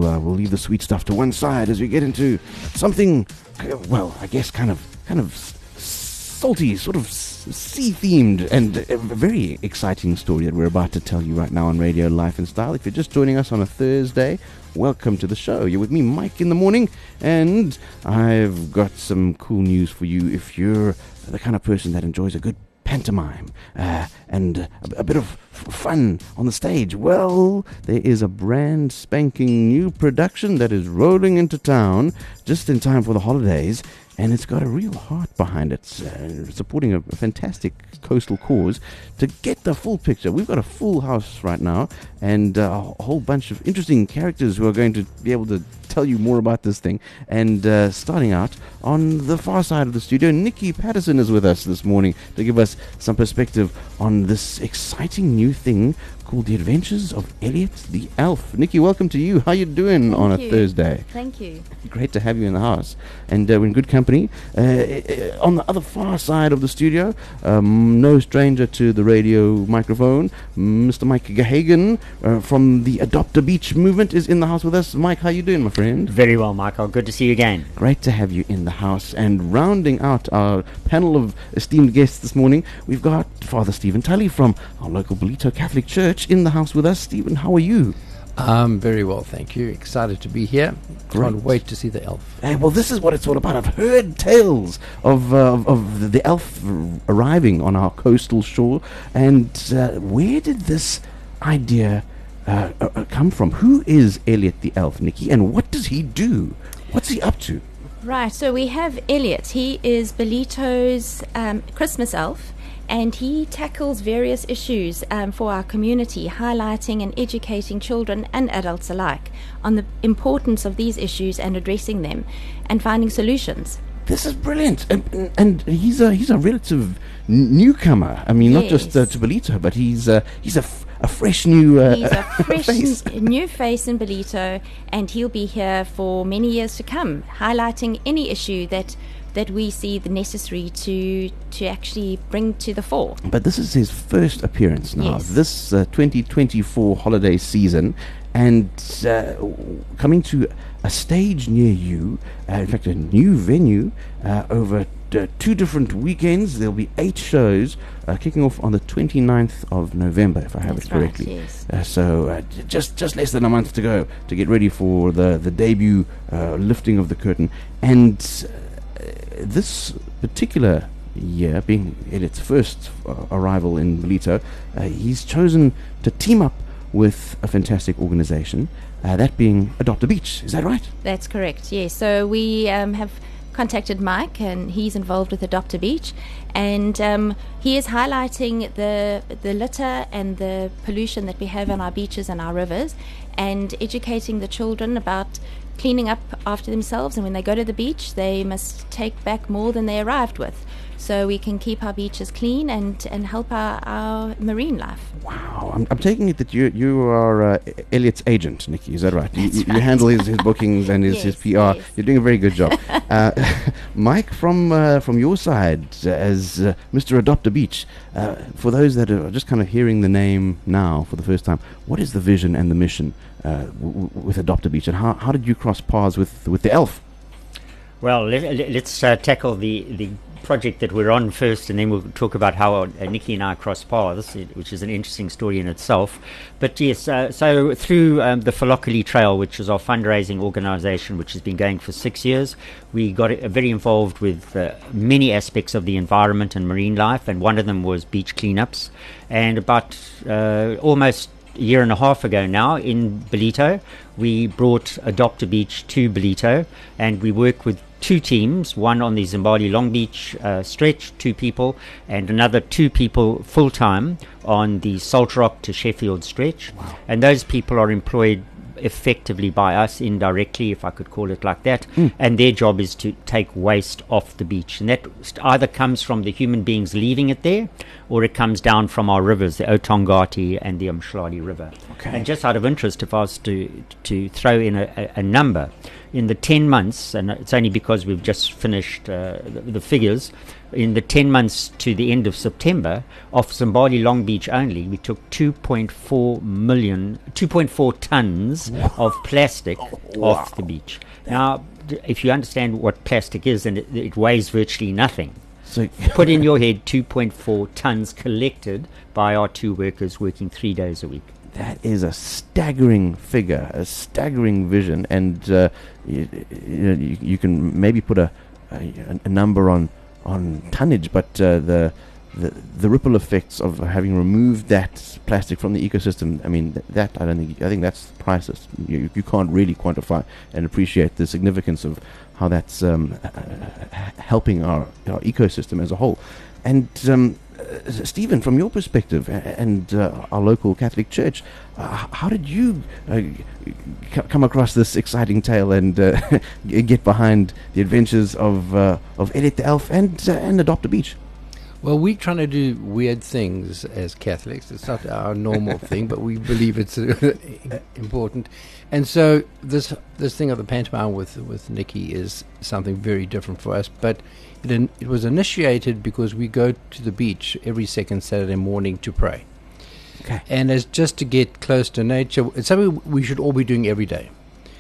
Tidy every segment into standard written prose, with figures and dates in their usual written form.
we'll leave the sweet stuff to one side as we get into something, well, I guess kind of salty, sort of sea-themed, and a very exciting story that we're about to tell you right now on Radio Life and Style. If you're just joining us on a Thursday, welcome to the show. You're with me, Mike, in the morning, and I've got some cool news for you if you're the kind of person that enjoys a good pantomime and a bit of fun on the stage. Well, there is a brand spanking new production that is rolling into town just in time for the holidays, and it's got a real heart behind it, supporting a fantastic coastal cause. To get the full picture, we've got a full house right now, and a whole bunch of interesting characters who are going to be able to tell you more about this thing. And starting out on the far side of the studio, Nikki Patterson is with us this morning to give us some perspective on this exciting new thing called The Adventures of Elliot the Elf. Nikki, welcome to you. How you doing on a Thursday? Thank you. Great to have you in the house, and we're in good company. On the other far side of the studio, no stranger to the radio microphone, Mr. Mike Gahagan from the Adopt a Beach movement is in the house with us. Mike, how you doing, my friend? Very well, Michael. Good to see you again. Great to have you in the house. And rounding out our panel of esteemed guests this morning, we've got Father Stephen Tully from our local Ballito Catholic Church in the house with us. Stephen, how are you? Very well, thank you. Excited to be here. Great. Can't wait to see the elf. Well, this is what it's all about. I've heard tales of the elf arriving on our coastal shore. And where did this idea come from? Who is Elliot the Elf, Nikki, and what does he do? What's he up to? Right, so we have Elliot. He is Ballito's Christmas elf, and he tackles various issues for our community, highlighting and educating children and adults alike on the importance of these issues and addressing them and finding solutions. This is brilliant, and he's a relative newcomer. I mean, not just to Ballito, but he's a fresh new he's a fresh face. new face in Ballito, and he'll be here for many years to come, highlighting any issue that we see the necessary to actually bring to the fore. But this is his first appearance now, yes. This 2024 holiday season, and coming to a stage near you, in fact a new venue, over 2 different weekends. There'll be 8 shows kicking off on the 29th of November, if I have That's it correctly. right, yes. So just less than a month to go to get ready for the debut lifting of the curtain. And this particular year, being Elliot's first arrival in Ballito, he's chosen to team up with a fantastic organization, that being Adopt a Beach. Is that right? That's correct, yes. So we have contacted Mike, and he's involved with Adopt a Beach, and he is highlighting the litter and the pollution that we have on our beaches and our rivers, and educating the children about cleaning up after themselves, and when they go to the beach they must take back more than they arrived with, so we can keep our beaches clean and help our marine life. Wow, I'm taking it that you are Elliot's agent, Nikki, is that right? You right. handle his bookings and his PR. Yes. You're doing a very good job. Mike, from your side, as Mr. Adopt a Beach, for those that are just kind of hearing the name now for the first time, what is the vision and the mission with Adopt a Beach, and how did you cross paths with the elf? Well, let's tackle the project that we're on first, and then we'll talk about how Nikki and I cross paths, which is an interesting story in itself. But yes, so through the Falokali Trail, which is our fundraising organisation, which has been going for 6 years, we got very involved with many aspects of the environment and marine life, and one of them was beach cleanups. And about almost a year and a half ago now in Ballito, we brought Adopt a Beach to Ballito, and we work with 2 teams, one on the Zimbabwe Long Beach stretch, 2 people, and another 2 people full-time on the Salt Rock to Sheffield stretch. Wow. And those people are employed effectively by us indirectly, if I could call it like that, and their job is to take waste off the beach, and that either comes from the human beings leaving it there, or it comes down from our rivers, the Otongati and the Umhlali River. Okay. And just out of interest, if I was to throw in a number, in the 10 months, and it's only because we've just finished the figures, in the 10 months to the end of September, off Zimbabwe Long Beach only, we took 2.4 tons of plastic off the beach. Now, if you understand what plastic is, and it weighs virtually nothing. So Put in your head 2.4 tons collected by our 2 workers working 3 days a week. that is a staggering figure, a staggering vision, and you can maybe put a number on tonnage, but the ripple effects of having removed that plastic from the ecosystem, I mean, I think that's priceless. You can't really quantify and appreciate the significance of how that's helping our ecosystem as a whole. And Stephen, from your perspective and our local Catholic Church, how did you come across this exciting tale and get behind the adventures of Elliot the Elf and Adopt a Beach? Well, we're trying to do weird things as Catholics. It's not our normal thing, but we believe it's important. And so this thing of the pantomime with Nikki is something very different for us. But it was initiated because we go to the beach every second Saturday morning to pray. Okay. And as just to get close to nature, it's something we should all be doing every day.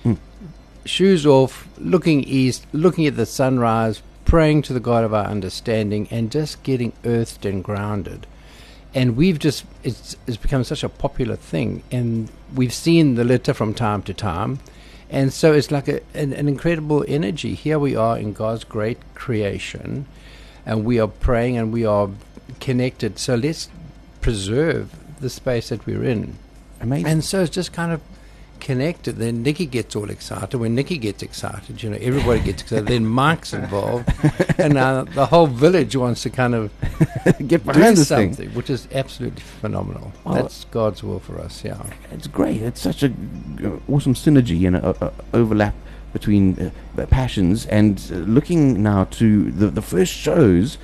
Shoes off, looking east, looking at the sunrise, praying to the God of our understanding, and just getting earthed and grounded. And it's become such a popular thing, and we've seen the litter from time to time, and so it's like an incredible energy. Here we are in God's great creation, and we are praying and we are connected, so let's preserve the space that we're in. Amazing. And so it's just kind of connected. Then Nikki gets all excited. When Nikki gets excited, everybody gets excited. Then Mike's involved, and the whole village wants to kind of get behind do this thing, something, which is absolutely phenomenal. Well, that's God's will for us. Yeah, it's great. It's such a awesome synergy and a overlap between passions. And looking now to the first shows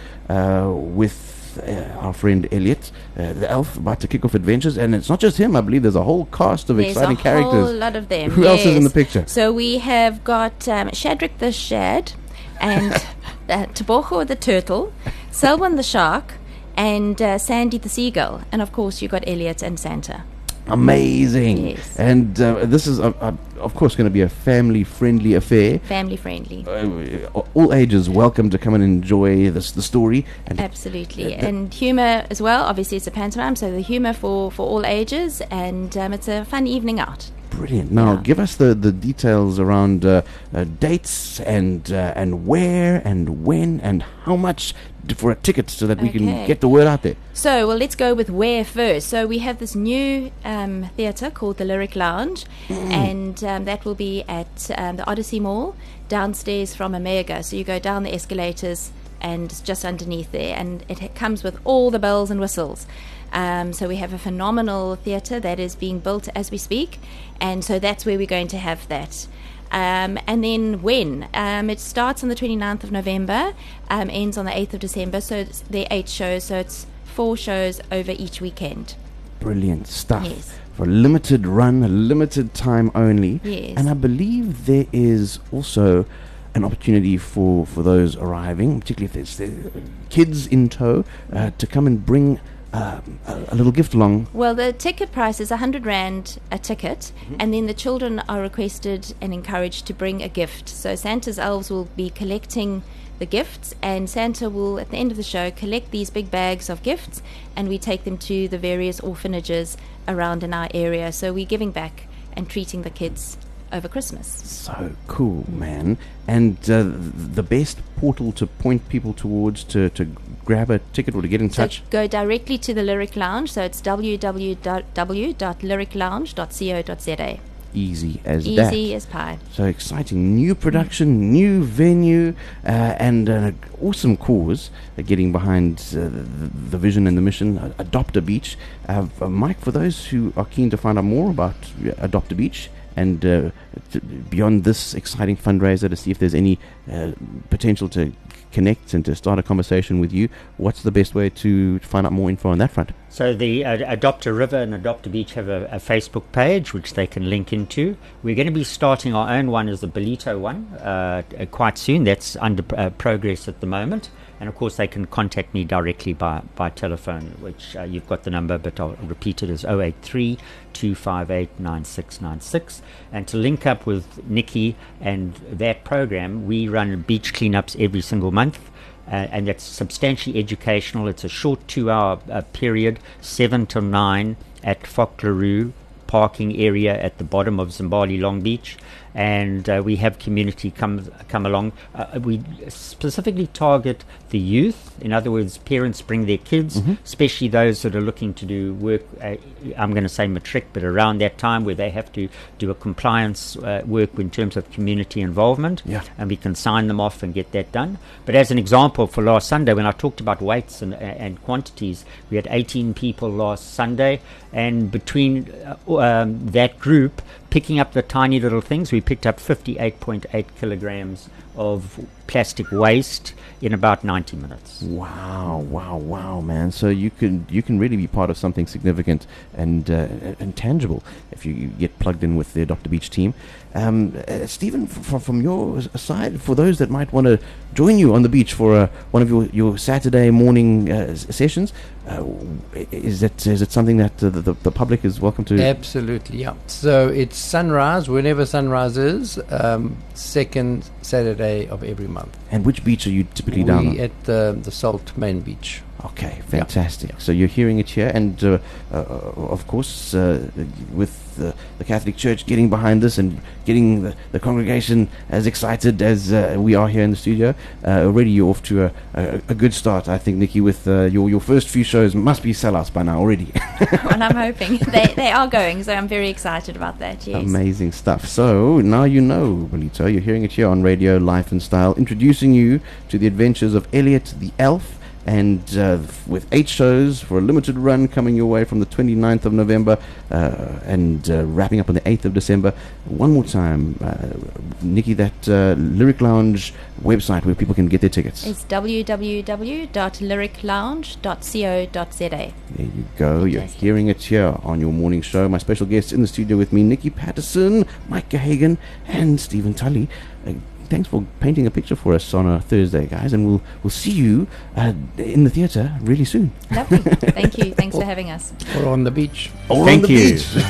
with our friend Elliot, the elf, about to kick off adventures, and it's not just him. I believe there's a whole cast of exciting characters. There's a whole lot of them. Who else is in the picture? So we have got Shadrach the Shad, and Tebogo the Turtle, Selwyn the Shark, and Sandy the Seagull, and of course you got Elliot and Santa. Amazing. Yes. And this is of course going to be a family friendly affair. Family friendly. All ages welcome to come and enjoy the story. And Absolutely. And humour as well. Obviously it's a pantomime, so the humour for all ages, and it's a fun evening out. Brilliant. Now, Yeah. give us the details around dates and where and when and how much for a ticket, so that we can Okay. get the word out there. So, well, let's go with where first. So we have this new theatre called the Lyric Lounge, and that will be at the Odyssey Mall, downstairs from Omega. So you go down the escalators, and it's just underneath there, and it comes with all the bells and whistles. So we have a phenomenal theatre that is being built as we speak, and so that's where we're going to have that. And then when? It starts on the 29th of November, ends on the 8th of December, so there are 8 shows, so it's 4 shows over each weekend. Brilliant stuff. Yes. For a limited run, a limited time only. Yes. And I believe there is also an opportunity for those arriving, particularly if there's kids in tow, to come and bring a little gift along. Well, the ticket price is 100 Rand a ticket, and then the children are requested and encouraged to bring a gift. So Santa's elves will be collecting the gifts, and Santa will, at the end of the show, collect these big bags of gifts, and we take them to the various orphanages around in our area. So we're giving back and treating the kids over Christmas. So cool, man. And the best portal to point people towards to grab a ticket or to get in touch? So go directly to the Lyric Lounge, so it's www.lyriclounge.co.za. Easy as that. Easy as pie. So exciting. New production, new venue, and an awesome cause getting behind the vision and the mission, Adopt a Beach. Mike, for those who are keen to find out more about Adopt a Beach and beyond this exciting fundraiser, to see if there's any potential to connect and to start a conversation with you, what's the best way to find out more info on that front? So the Adopt a River and Adopt a Beach have a Facebook page which they can link into. We're going to be starting our own one as the Ballito one quite soon. That's under progress at the moment. And of course they can contact me directly by telephone, which you've got the number, but I'll repeat it as 083 258 9696. And to link up with Nikki and that program, we run beach cleanups every single month. And that's substantially educational. It's a short 2-hour period, 7 to 9 at Fokleroo parking area at the bottom of Zimbabwe Long Beach. And we have community come along. We specifically target the youth. In other words, parents bring their kids, especially those that are looking to do work, I'm going to say matric, but around that time where they have to do a compliance work in terms of community involvement. Yeah. And we can sign them off and get that done. But as an example, for last Sunday, when I talked about weights and quantities, we had 18 people last Sunday. And between that group, picking up the tiny little things, we picked up 58.8 kilograms of plastic waste in about 90 minutes. Wow, man. So you can really be part of something significant and tangible if you get plugged in with the Adopt a Beach team. Stephen, from your side, for those that might want to join you on the beach for one of your Saturday morning sessions, is it something that the public is welcome to? Absolutely, yeah. So it's sunrise, whenever sunrise is, second Saturday of every month. And which beach are you typically down on? At the Salt Main Beach. Okay, fantastic. Yeah. So you're hearing it here, and of course, with the Catholic Church getting behind this and getting the congregation as excited as we are here in the studio, already you're off to a good start, I think, Nikki, with your first few shows must be sellouts by now already. Well, I'm hoping. They are going, so I'm very excited about that, yes. Amazing stuff. So now you know, Ballito, you're hearing it here on Radio Life and Style, introducing you to the adventures of Elliot the Elf, and with 8 shows for a limited run coming your way from the 29th of November and wrapping up on the 8th of December. One more time, Nikki, that Lyric Lounge website where people can get their tickets. It's www.lyriclounge.co.za. There you go. You're hearing it here on your morning show. My special guests in the studio with me, Nikki Patterson, Mike Gahagan, and Stephen Tully. Thanks for painting a picture for us on a Thursday, guys, and we'll see you in the theatre really soon. Lovely. Thank you. Thanks for having us. Or on the beach. Or Thank on the you. beach.